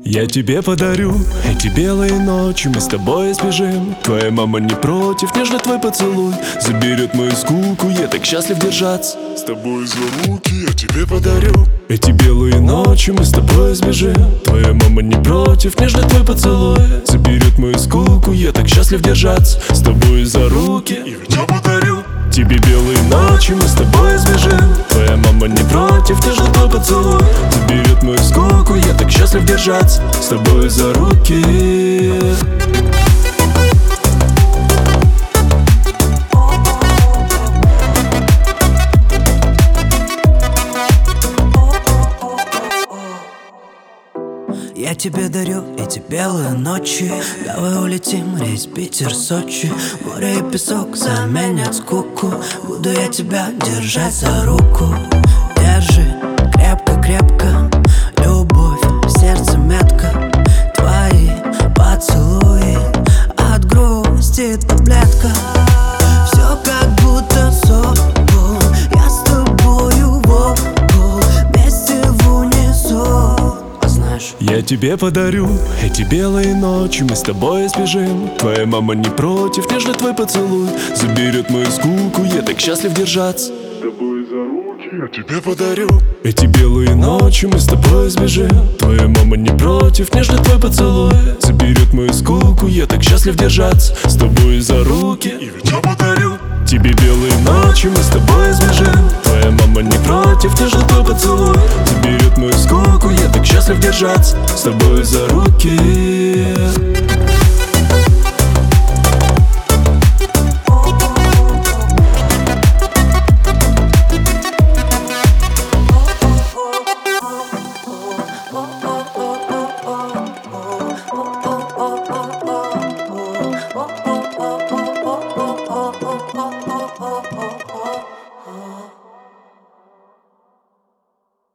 Я тебе подарю эти белые ночи, мы с тобой сбежим. Твоя мама не против, нежно твой поцелуй заберет мою скуку, я так счастлив держаться с тобой за руки. Я тебе подарю эти белые ночи, мы с тобой сбежим. Твоя мама не против, нежно твой поцелуй заберет мою скуку, я так счастлив держаться с тобой за руки. Я подарю тебе белые ночи, мы с тобой сбежим. Твоя мама не против, нежно твой поцелуй заберет мою скуку, я так счастлив держаться с тобой за руки. Я тебе дарю эти белые ночи. Давай улетим, рейс Питер-Сочи. Море и песок заменят скуку. Буду я тебя держать за руку. Держи крепко-крепко. Любовь в сердце метка. Твои поцелуи от грусти таблетка. Все как будто сон. Я с тобою вместе в унисон. Я тебе подарю эти белые ночи, мы с тобой сбежим. Твоя мама не против, нежно твой поцелуй заберет мою скуку, я так счастлив держаться с тобой за руки. Я тебе подарю эти белые ночи, мы с тобой сбежим. Твоя мама не против, нежно твой поцелуй заберет мою скуку, я так счастлив держаться с тобой за руки. И ведь я подарю тебе белые ночи, мы с тобой сбежим. Твоя мама не против, нежно твой поцелуй заберет мою скуку, я так счастлив держаться с тобой за руки.